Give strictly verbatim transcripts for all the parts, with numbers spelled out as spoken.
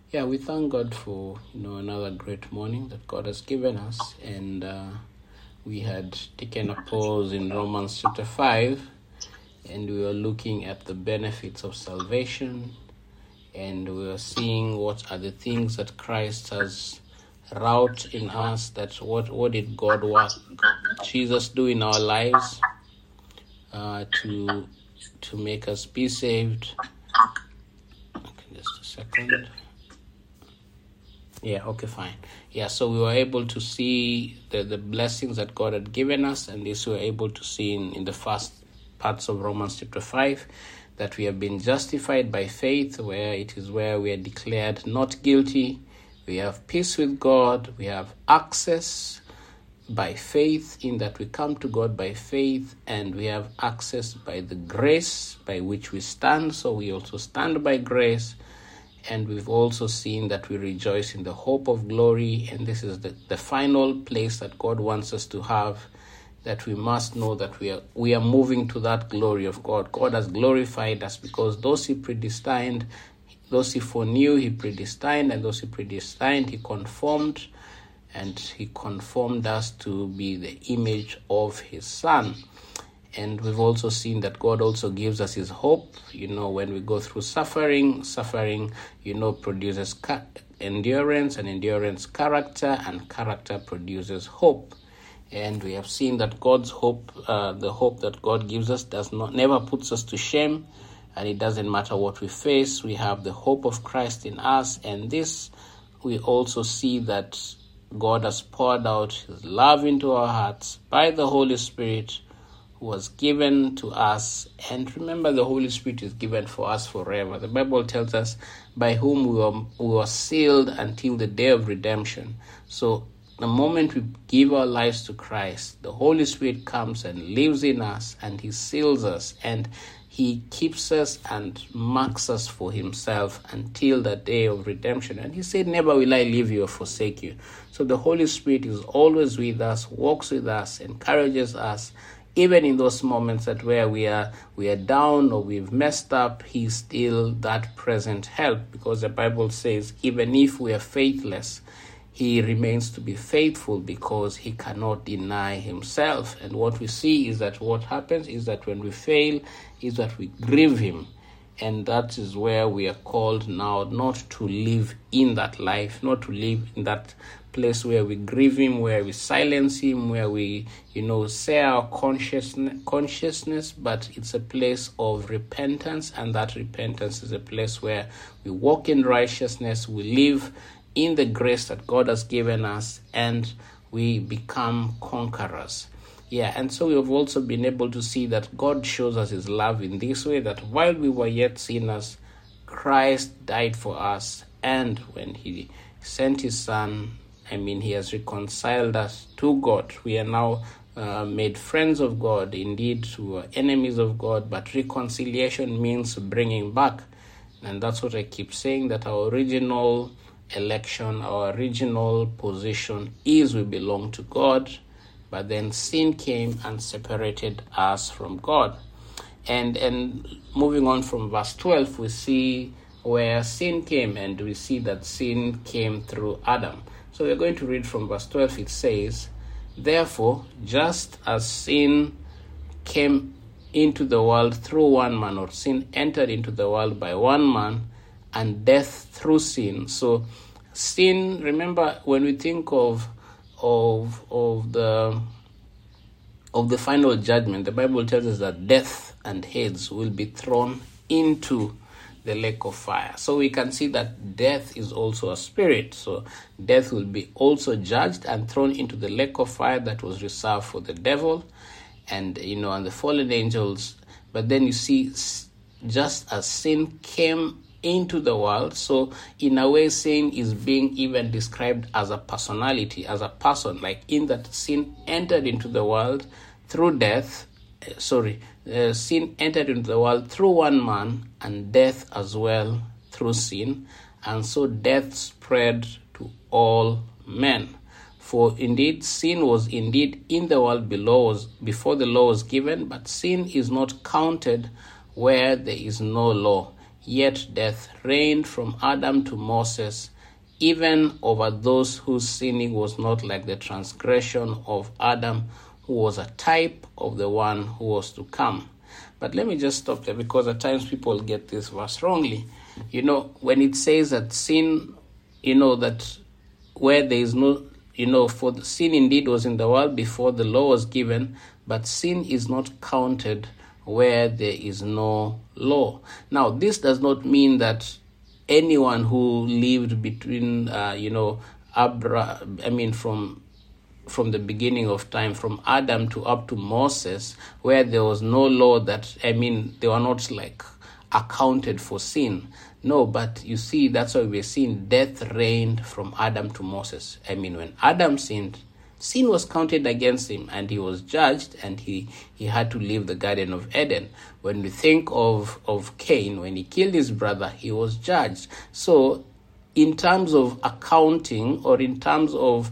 Yeah, we thank God for you know another great morning that God has given us, and uh, we had taken a pause in Romans chapter five, and we were looking at the benefits of salvation, and we were seeing what are the things that Christ has wrought in us. That what what did God work, Jesus do in our lives uh, to to make us be saved. Okay, just a second. Yeah, okay, fine. Yeah, so we were able to see the, the blessings that God had given us, and this we were able to see in, in the first parts of Romans chapter five, that we have been justified by faith, where it is where we are declared not guilty. We have peace with God. We have access by faith, in that we come to God by faith, and we have access by the grace by which we stand. So we also stand by grace. And we've also seen that we rejoice in the hope of glory. And this is the, the final place that God wants us to have, that we must know that we are we are moving to that glory of God. God has glorified us because those he predestined, those he foreknew, he predestined, and those he predestined, he conformed, and he conformed us to be the image of his Son. And we've also seen that God also gives us his hope. You know, when we go through suffering, suffering, you know, produces ca- endurance, and endurance character, and character produces hope. And we have seen that God's hope, uh, the hope that God gives us, does not never puts us to shame, and it doesn't matter what we face. We have the hope of Christ in us, and this we also see that God has poured out his love into our hearts by the Holy Spirit, was given to us. And remember, the Holy Spirit is given for us forever. The Bible tells us by whom we were, we were sealed until the day of redemption. So the moment we give our lives to Christ, the Holy Spirit comes and lives in us, and he seals us, and he keeps us and marks us for himself until the day of redemption. And he said, never will I leave you or forsake you. So the Holy Spirit is always with us, walks with us, encourages us. Even in those moments that where we are we are down or we've messed up, he's still that present help, because the Bible says even if we are faithless, he remains to be faithful, because he cannot deny himself. And what we see is that what happens is that when we fail, is that we grieve him. And that is where we are called now not to live in that life, not to live in that place where we grieve him, where we silence him, where we, you know, say our consciousness, consciousness, but it's a place of repentance, and that repentance is a place where we walk in righteousness, we live in the grace that God has given us, and we become conquerors. Yeah, and so we have also been able to see that God shows us his love in this way, that while we were yet sinners, Christ died for us, and when he sent his Son, I mean, he has reconciled us to God. We are now uh, made friends of God. Indeed, we were enemies of God, but reconciliation means bringing back. And that's what I keep saying, that our original election, our original position is we belong to God, but then sin came and separated us from God. And and moving on from verse twelve, we see where sin came, and we see that sin came through Adam. So we're going to read from verse twelve. It says, therefore, just as sin came into the world through one man, or sin entered into the world by one man, and death through sin. So sin, remember, when we think of of of the of the final judgment, the Bible tells us that death and Hades will be thrown into the lake of fire. So we can see that death is also a spirit. So death will be also judged and thrown into the lake of fire that was reserved for the devil and, you know, and the fallen angels. But then you see, just as sin came into the world, so in a way sin is being even described as a personality, as a person, like in that sin entered into the world through death, uh, sorry, uh, sin entered into the world through one man, and death as well through sin, and so death spread to all men. For indeed sin was indeed in the world below was, before the law was given, but sin is not counted where there is no law. yet death reigned from Adam to Moses, even over those whose sinning was not like the transgression of Adam, who was a type of the one who was to come. But let me just stop there, because at times people get this verse wrongly. You know, when it says that sin, you know, that where there is no, you know, for the sin indeed was in the world before the law was given, but sin is not counted where there is no law. Now, this does not mean that anyone who lived between, uh, you know, Abra, I mean, from from the beginning of time, from Adam to up to Moses, where there was no law, that, I mean, they were not like accounted for sin. No, but you see, that's why we're seeing death reigned from Adam to Moses. I mean, when Adam sinned, sin was counted against him, and he was judged, and he, he had to leave the Garden of Eden. When we think of, of Cain, when he killed his brother, he was judged. So in terms of accounting, or in terms of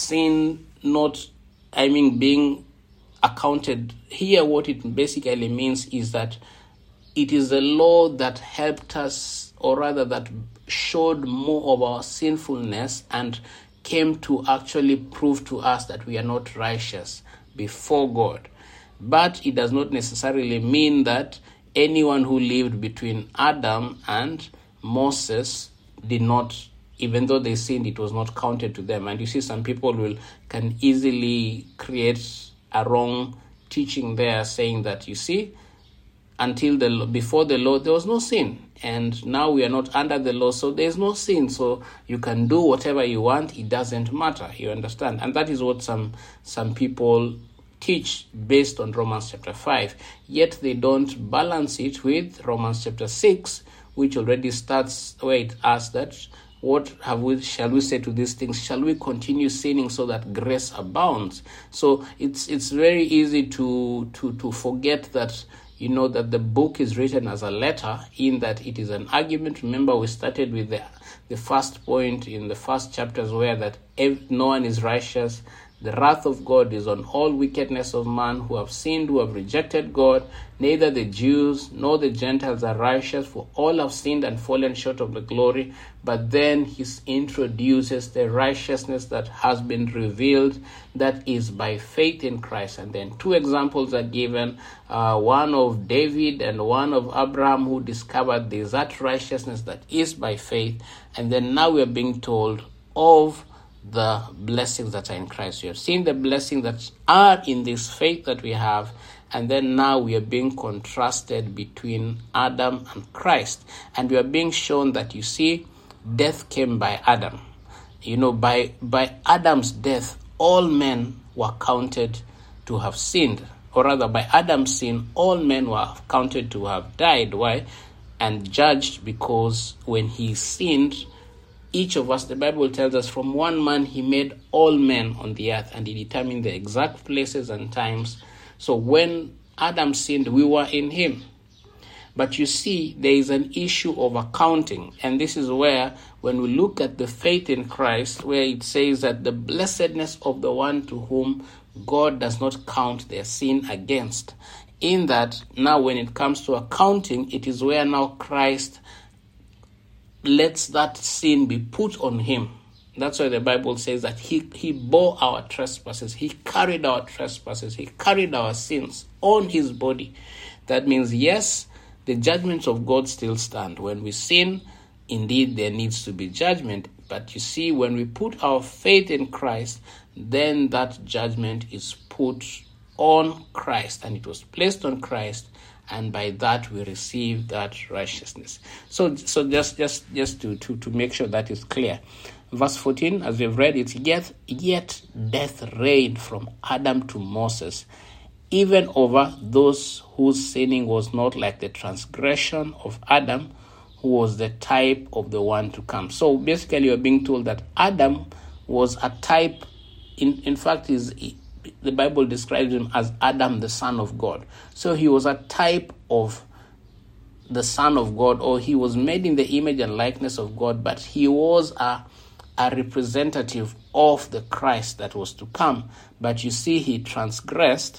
sin not, I mean, being accounted, here what it basically means is that it is the law that helped us, or rather that showed more of our sinfulness and came to actually prove to us that we are not righteous before God. But it does not necessarily mean that anyone who lived between Adam and Moses did not, even though they sinned, it was not counted to them. And you see, some people will can easily create a wrong teaching there, saying that, you see, until the before the law there was no sin, and now we are not under the law, so there is no sin, so you can do whatever you want, it doesn't matter. You understand? And that is what some some people teach based on Romans chapter five, yet they don't balance it with Romans chapter six, which already starts where it asks that, what have we shall we say to these things? Shall we continue sinning so that grace abounds? So it's it's very easy to to to forget that, you know, that the book is written as a letter, in that it is an argument. Remember, we started with the the first point in the first chapters, where that if no one is righteous. The wrath of God is on all wickedness of man, who have sinned, who have rejected God. Neither the Jews nor the Gentiles are righteous, for all have sinned and fallen short of the glory. But then he introduces the righteousness that has been revealed, that is by faith in Christ. And then two examples are given, uh, one of David and one of Abraham, who discovered there is that righteousness that is by faith. And then now we are being told of the blessings that are in Christ. We have seen the blessings that are in this faith that we have, and then now we are being contrasted between Adam and Christ, and we are being shown that, you see, death came by Adam. You know, by by Adam's death, all men were counted to have sinned, or rather, by Adam's sin, all men were counted to have died. Why? And judged, because when he sinned, each of us, the Bible tells us, from one man he made all men on the earth, and he determined the exact places and times. So when Adam sinned, we were in him. But you see, there is an issue of accounting, and this is where, when we look at the faith in Christ, where it says that the blessedness of the one to whom God does not count their sin against, in that now when it comes to accounting, it is where now Christ lets that sin be put on him. That's why the Bible says that he, he bore our trespasses. He carried our trespasses. He carried our sins on his body. That means, yes, the judgments of God still stand. When we sin, indeed, there needs to be judgment. But you see, when we put our faith in Christ, then that judgment is put on Christ, and it was placed on Christ, and by that we receive that righteousness. So so just just just to, to, to make sure that is clear. Verse fourteen, as we've read, it's yet, yet death reigned from Adam to Moses, even over those whose sinning was not like the transgression of Adam, who was the type of the one to come. So basically you're being told that Adam was a type, in, in fact, is the Bible describes him as Adam, the Son of God. So he was a type of the Son of God, or he was made in the image and likeness of God, but he was a, a representative of the Christ that was to come. But you see, he transgressed,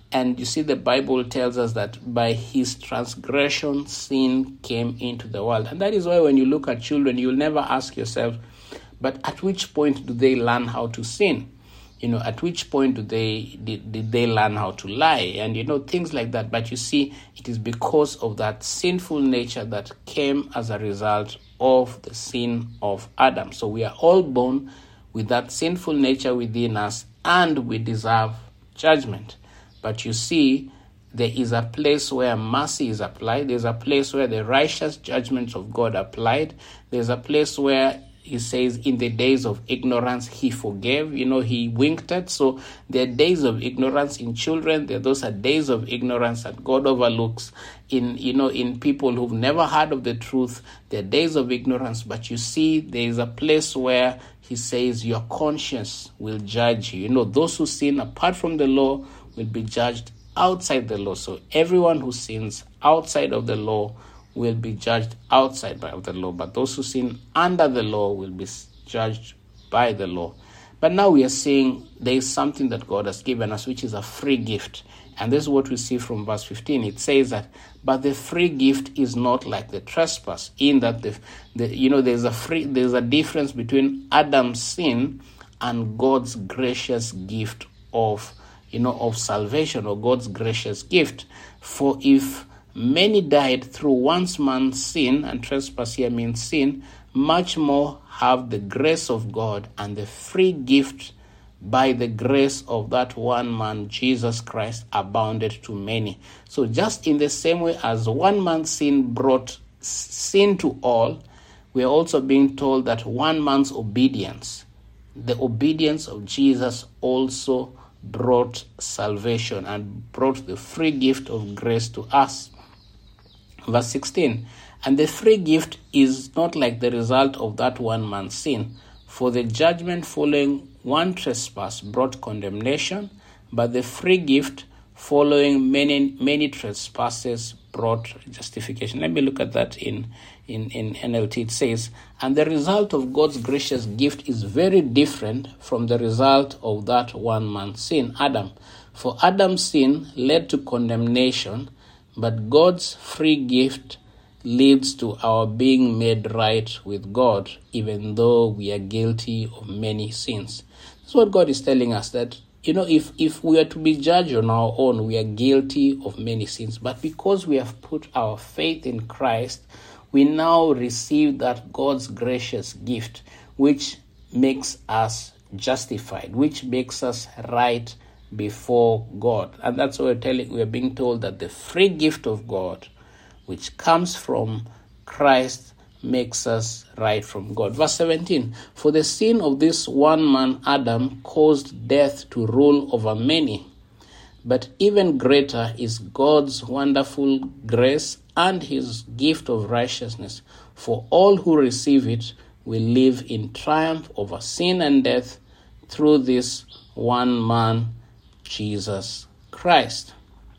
And you see, the Bible tells us that by his transgression, sin came into the world. And that is why when you look at children, you'll never ask yourself, but at which point do they learn how to sin? You know, at which point do they did, did they learn how to lie? And, you know, things like that. But you see, it is because of that sinful nature that came as a result of the sin of Adam. So we are all born with that sinful nature within us, and we deserve judgment. But you see, there is a place where mercy is applied. There's a place where the righteous judgments of God are applied. There's a place where he says, in the days of ignorance, he forgave. You know, he winked at. So there are days of ignorance in children. There, those are days of ignorance that God overlooks. In, you know, in people who've never heard of the truth, there are days of ignorance. But you see, there is a place where he says, your conscience will judge you. You know, those who sin apart from the law will be judged outside the law. So everyone who sins outside of the law will be judged outside of the law, but those who sin under the law will be judged by the law. But now we are saying there is something that God has given us, which is a free gift. And this is what we see from verse fifteen. It says that, but the free gift is not like the trespass, in that the, the you know there's a free there's a difference between Adam's sin and God's gracious gift of you know of salvation, or God's gracious gift. For if many died through one man's sin, and trespass here means sin, much more have the grace of God and the free gift by the grace of that one man, Jesus Christ, abounded to many. So just in the same way as one man's sin brought sin to all, we are also being told that one man's obedience, the obedience of Jesus, also brought salvation and brought the free gift of grace to us. Verse sixteen, and the free gift is not like the result of that one man's sin, for the judgment following one trespass brought condemnation, but the free gift following many many trespasses brought justification. Let me look at that in, in, in N L T. It says, and the result of God's gracious gift is very different from the result of that one man's sin, Adam. For Adam's sin led to condemnation, but God's free gift leads to our being made right with God, even though we are guilty of many sins. That's what God is telling us, that, you know, if, if we are to be judged on our own, we are guilty of many sins. But because we have put our faith in Christ, we now receive that God's gracious gift, which makes us justified, which makes us right before God. And that's what we're telling, we're being told that the free gift of God, which comes from Christ, makes us right from God. Verse seventeen, for the sin of this one man, Adam, caused death to rule over many. But even greater is God's wonderful grace and his gift of righteousness. For all who receive it will live in triumph over sin and death through this one man, Jesus Christ.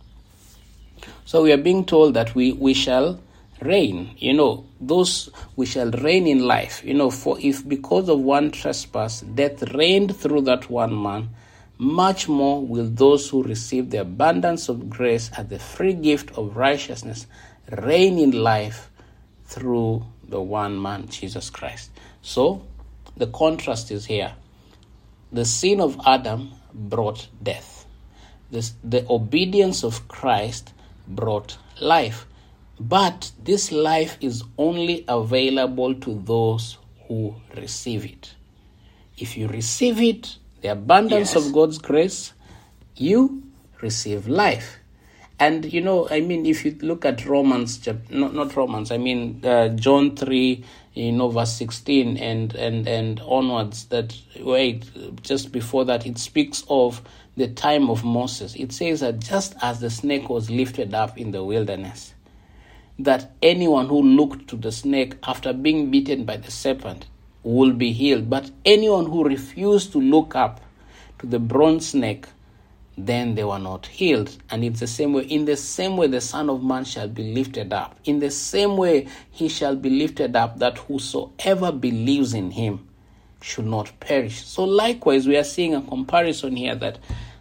So we are being told that we, we shall reign, you know, those we shall reign in life, you know, for if because of one trespass death reigned through that one man, much more will those who receive the abundance of grace and the free gift of righteousness reign in life through the one man, Jesus Christ. So the contrast is here. The sin of Adam brought death. This, the obedience of Christ brought life. But this life is only available to those who receive it. If you receive it, the abundance yes. of God's grace, you receive life. And, you know, I mean, if you look at Romans, not, not Romans, I mean, uh, John three, you know, verse sixteen and, and, and onwards, that, wait, just before that, it speaks of the time of Moses. It says that just as the snake was lifted up in the wilderness, that anyone who looked to the snake after being bitten by the serpent will be healed. But anyone who refused to look up to the bronze snake, then they were not healed. And it's the same way, in the same way the Son of Man shall be lifted up. In the same way he shall be lifted up, that whosoever believes in him should not perish. So likewise, we are seeing a comparison here that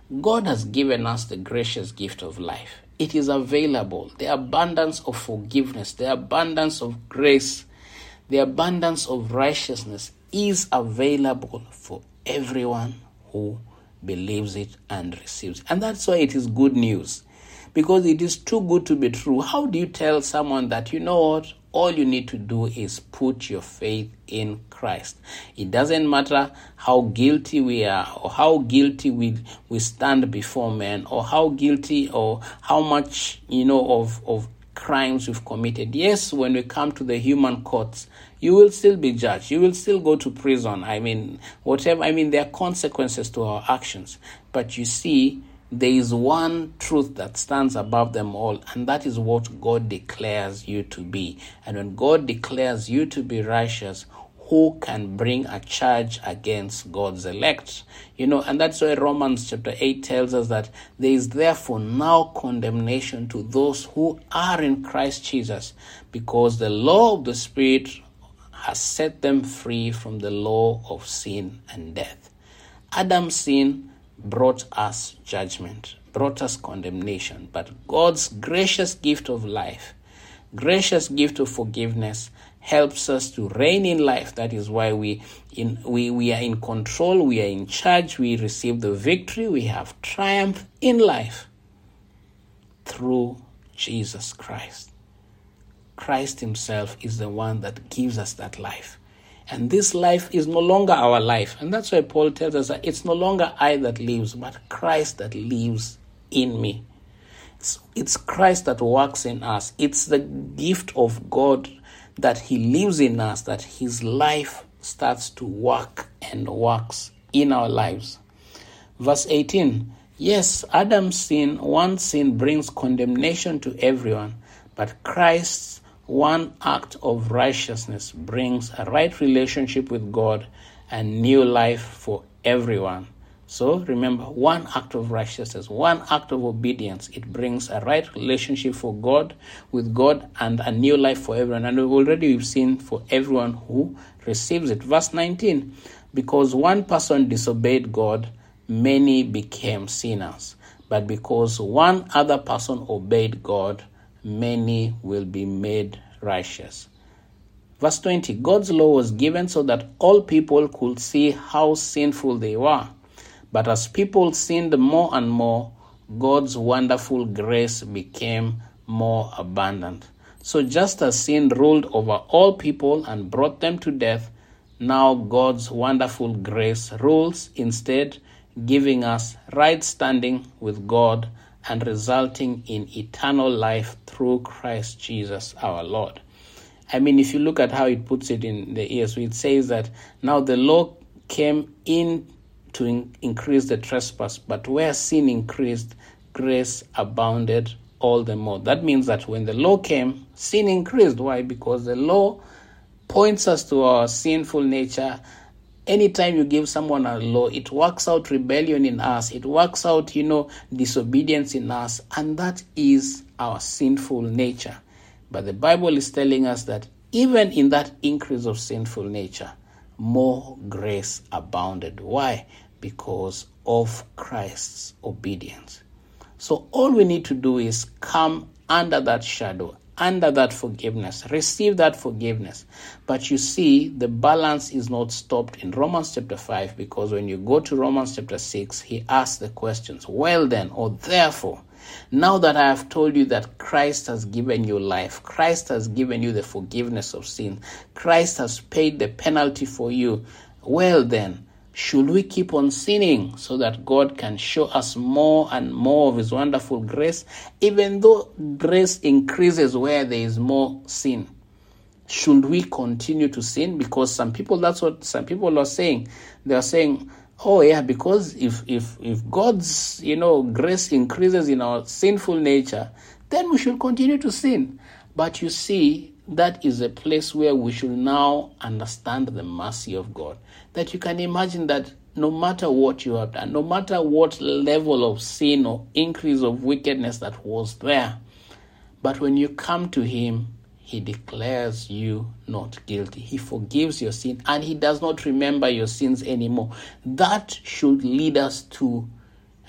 God has given us the gracious gift of life. It is available. The abundance of forgiveness, the abundance of grace, the abundance of righteousness is available for everyone who believes it and receives it. And that's why it is good news, because it is too good to be true. How do you tell someone that, you know what, all you need to do is put your faith in Christ? It doesn't matter how guilty we are, or how guilty we we stand before men, or how guilty or how much, you know, of, of crimes we've committed. Yes, when we come to the human courts, you will still be judged. You will still go to prison. I mean, whatever. I mean, there are consequences to our actions. But you see, there is one truth that stands above them all, and that is what God declares you to be. And when God declares you to be righteous, who can bring a charge against God's elect? You know, and that's why Romans chapter eight tells us that there is therefore now condemnation to those who are in Christ Jesus, because the law of the Spirit has set them free from the law of sin and death. Adam's sin brought us judgment, brought us condemnation, but God's gracious gift of life, gracious gift of forgiveness, helps us to reign in life. That is why we in we, we are in control, we are in charge, we receive the victory, we have triumph in life through Jesus Christ. Christ himself is the one that gives us that life. And this life is no longer our life. And that's why Paul tells us that it's no longer I that lives, but Christ that lives in me. It's, it's Christ that works in us. It's the gift of God that he lives in us, that his life starts to work and works in our lives. Verse eighteen, yes, Adam's sin, one sin brings condemnation to everyone, but Christ's one act of righteousness brings a right relationship with God and new life for everyone. So remember, one act of righteousness, one act of obedience, it brings a right relationship for God, with God, and a new life for everyone. And already we've seen for everyone who receives it. Verse nineteen, because one person disobeyed God, many became sinners. But because one other person obeyed God, many will be made righteous. Verse twenty, God's law was given so that all people could see how sinful they were. But as people sinned more and more, God's wonderful grace became more abundant. So just as sin ruled over all people and brought them to death, now God's wonderful grace rules instead, giving us right standing with God and resulting in eternal life through Christ Jesus our Lord. I mean, if you look at how it puts it in the E S V, it says that now the law came in to in- increase the trespass, but where sin increased, grace abounded all the more. That means that when the law came, sin increased. Why? Because the law points us to our sinful nature. Anytime you give someone a law, it works out rebellion in us. It works out, you know, disobedience in us. And that is our sinful nature. But the Bible is telling us that even in that increase of sinful nature, more grace abounded. Why? Because of Christ's obedience. So all we need to do is come under that shadow, under that forgiveness, receive that forgiveness. But you see, the balance is not stopped in Romans chapter five, because when you go to Romans chapter six, he asks the questions, well then, or therefore, now that I have told you that Christ has given you life, Christ has given you the forgiveness of sin, Christ has paid the penalty for you, well then, should we keep on sinning so that God can show us more and more of his wonderful grace, even though grace increases where there is more sin? Should we continue to sin? Because some people, that's what some people are saying. They are saying, oh yeah, because if if if God's, you know, grace increases in our sinful nature, then we should continue to sin. But you see, that is a place where we should now understand the mercy of God. That you can imagine that no matter what you have done, no matter what level of sin or increase of wickedness that was there, but when you come to him, he declares you not guilty. He forgives your sin and he does not remember your sins anymore. That should lead us to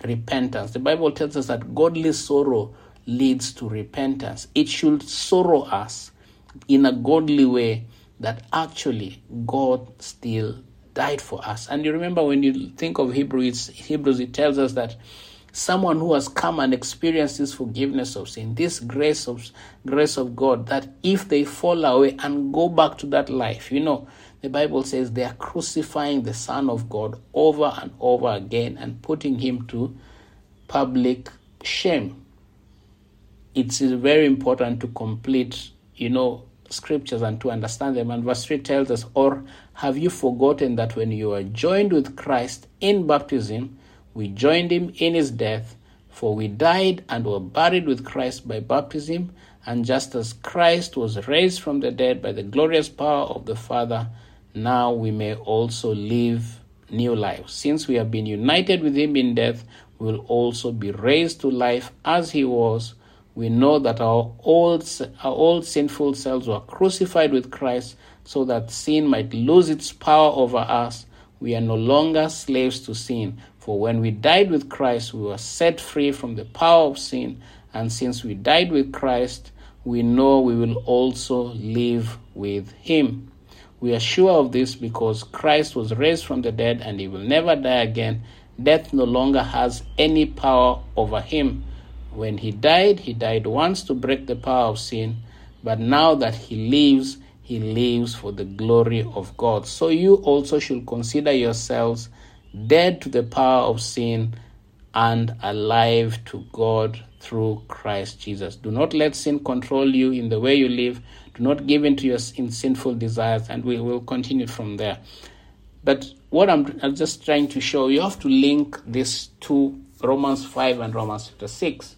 repentance. The Bible tells us that godly sorrow leads to repentance. It should sorrow us in a godly way that actually God still died for us. And you remember when you think of Hebrews, Hebrews, it tells us that someone who has come and experienced this forgiveness of sin, this grace of grace of God, that if they fall away and go back to that life, you know, the Bible says they are crucifying the Son of God over and over again and putting him to public shame. It's very important to complete, you know, scriptures and to understand them. And verse three tells us, or have you forgotten that when you were joined with Christ in baptism, we joined him in his death? For we died and were buried with Christ by baptism, and just as Christ was raised from the dead by the glorious power of the Father, now we may also live new lives. Since we have been united with him in death, we will also be raised to life as he was. We know that our old, our old sinful selves were crucified with Christ so that sin might lose its power over us. We are no longer slaves to sin. For when we died with Christ, we were set free from the power of sin. And since we died with Christ, we know we will also live with him. We are sure of this because Christ was raised from the dead and he will never die again. Death no longer has any power over him. When he died, he died once to break the power of sin, but now that he lives, he lives for the glory of God. So you also should consider yourselves dead to the power of sin and alive to God through Christ Jesus. Do not let sin control you in the way you live. Do not give in to your in sinful desires, and we will continue from there. But what I'm, I'm just trying to show, you have to link this to Romans five and Romans chapter six.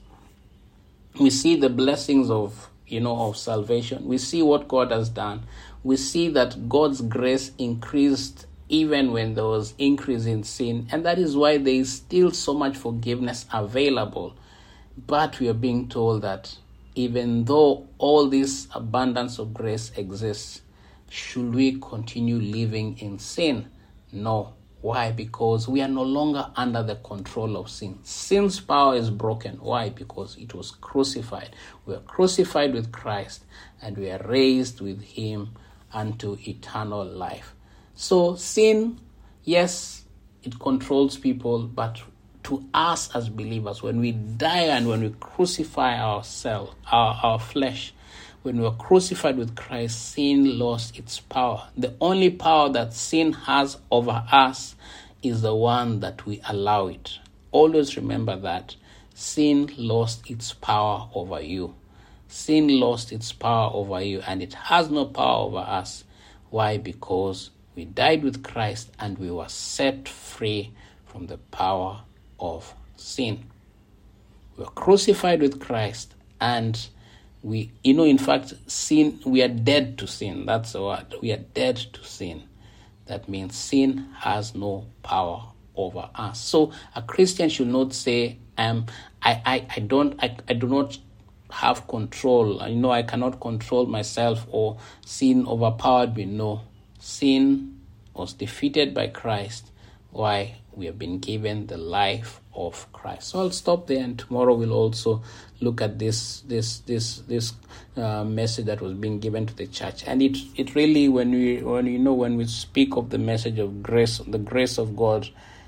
We see the blessings of, you know, of salvation. We see what God has done. We see that God's grace increased even when there was increase in sin. And that is why there is still so much forgiveness available. But we are being told that even though all this abundance of grace exists, should we continue living in sin? No. Why? Because we are no longer under the control of sin. Sin's power is broken. Why? Because it was crucified. We are crucified with Christ and we are raised with him unto eternal life. So sin, yes, it controls people, but to us as believers, when we die and when we crucify ourselves, our, our flesh, when we were crucified with Christ, sin lost its power. The only power that sin has over us is the one that we allow it. Always remember that. Sin lost its power over you. Sin lost its power over you, and it has no power over us. Why? Because we died with Christ and we were set free from the power of sin. We were crucified with Christ, and We, you know, in fact, sin, we are dead to sin. That's the word. We are dead to sin. That means sin has no power over us. So a Christian should not say, um, I, I, I don't, I, I do not have control. You know, I cannot control myself, or sin overpowered me. No, sin was defeated by Christ. Why? We have been given the life of Christ. So I'll stop there, and tomorrow we'll also look at this this this this uh, message that was being given to the church. And it it really, when we when you know when we speak of the message of grace, the grace of God,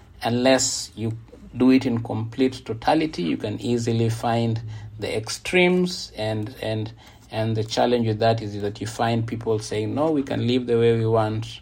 unless you do it in complete totality, you can easily find the extremes, and and and the challenge with that is that you find people saying, no, we can live the way we want.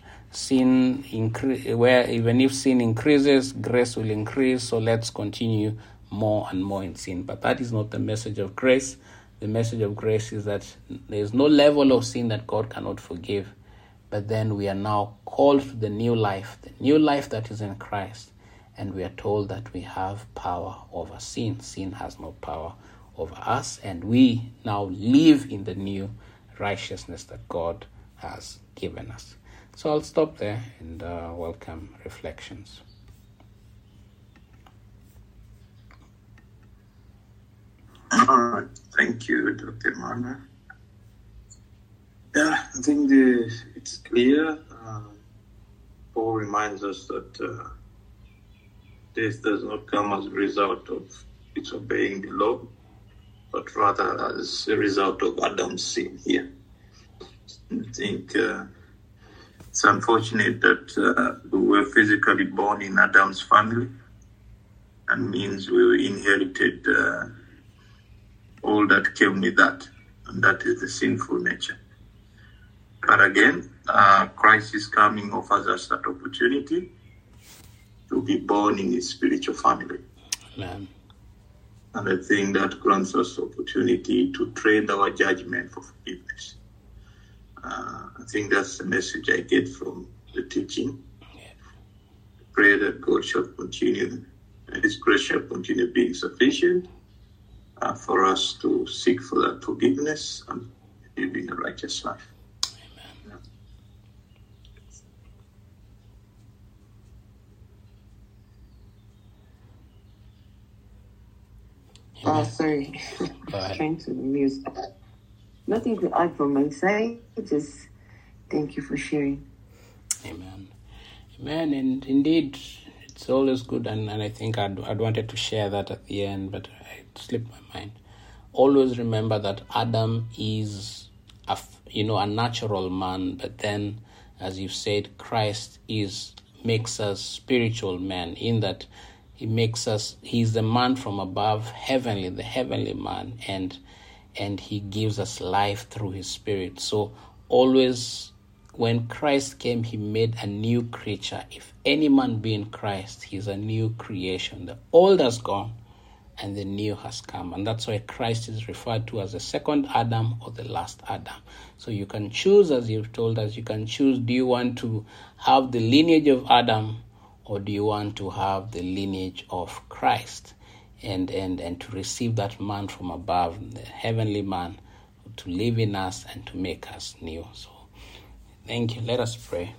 Sin incre- where even if sin increases, grace will increase, so let's continue more and more in sin. But that is not the message of grace. The message of grace is that there is no level of sin that God cannot forgive. But then we are now called to the new life, the new life that is in Christ, and we are told that we have power over sin. Sin has no power over us, and we now live in the new righteousness that God has given us. So I'll stop there and uh, welcome reflections. All right. Thank you, Doctor Marner. Yeah, I think the, it's clear. Uh, Paul reminds us that uh, Death does not come as a result of disobeying the law, but rather as a result of Adam's sin here. I think uh, it's unfortunate that uh, we were physically born in Adam's family, and means we inherited uh, all that came with that, and that is the sinful nature. But again, uh, Christ is coming, offers us that opportunity to be born in his spiritual family. Amen. And I think that grants us the opportunity to trade our judgment for forgiveness. Uh, I think that's the message I get from the teaching. Yeah. Pray that God shall continue, and his grace shall continue being sufficient uh, for us to seek for that forgiveness and living a righteous life. Amen. Uh, Amen. sorry, Go ahead. trying to mute. Nothing to add from my side. Just thank you for sharing. Amen. Amen. And indeed, it's always good. And, and I think I'd, I'd wanted to share that at the end, but it slipped my mind. Always remember that Adam is, a, f- you know, a natural man. But then, as you've said, Christ is makes us spiritual men in that he makes us, he's the man from above, heavenly, the heavenly man. And and he gives us life through his spirit. So always, when Christ came, he made a new creature. If any man be in Christ, he's a new creation. The old has gone and the new has come. And that's why Christ is referred to as the second Adam or the last Adam. So you can choose, as you've told us, you can choose, do you want to have the lineage of Adam or do you want to have the lineage of Christ? And, and and to receive that man from above, the heavenly man, to live in us and to make us new. So thank you. Let us pray.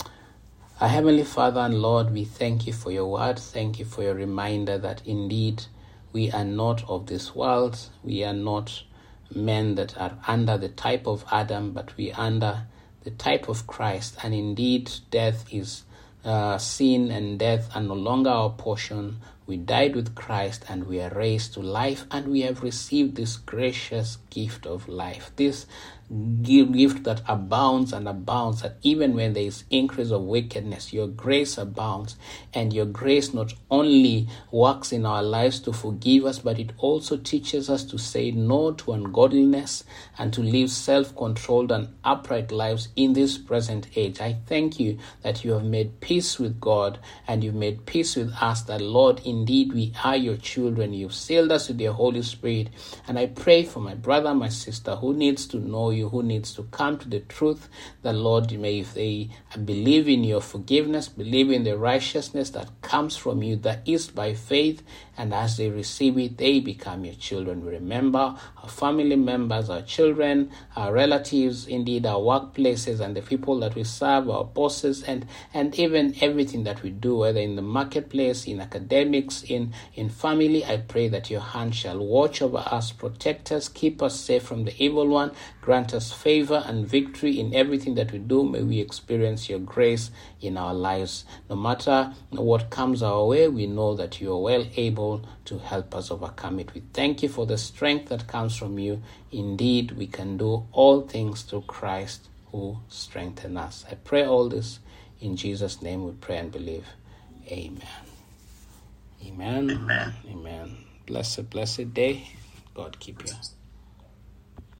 Our Heavenly Father and Lord, we thank you for your word. Thank you for your reminder that indeed we are not of this world. We are not men that are under the type of Adam, but we are under the type of Christ. And indeed death is uh, sin, and death are no longer our portion. We died with Christ and we are raised to life, and we have received this gracious gift of life, this gift that abounds and abounds, that even when there is increase of wickedness, your grace abounds. And your grace not only works in our lives to forgive us, but it also teaches us to say no to ungodliness and to live self-controlled and upright lives in this present age. I thank you that you have made peace with God and you've made peace with us, that Lord, indeed we are your children. You've sealed us with your Holy Spirit. And I pray for my brother, my sister who needs to know you, who needs to come to the truth, that Lord, may if they believe in your forgiveness, believe in the righteousness that comes from you, that is by faith, and as they receive it, they become your children. We remember our family members, our children, our relatives, indeed our workplaces, and the people that we serve, our bosses, and and even everything that we do, whether in the marketplace, in academics, in in family. I pray that your hand shall watch over us, protect us, keep us safe from the evil one, grant us favor and victory in everything that we do. May we experience your grace in our lives. No matter what comes our way, we know that you are well able to help us overcome it. We thank you for the strength that comes from you. Indeed, we can do all things through Christ who strengthens us. I pray all this in Jesus' name. We pray and believe. Amen. Amen. Amen. Amen. Blessed, blessed day. God keep you.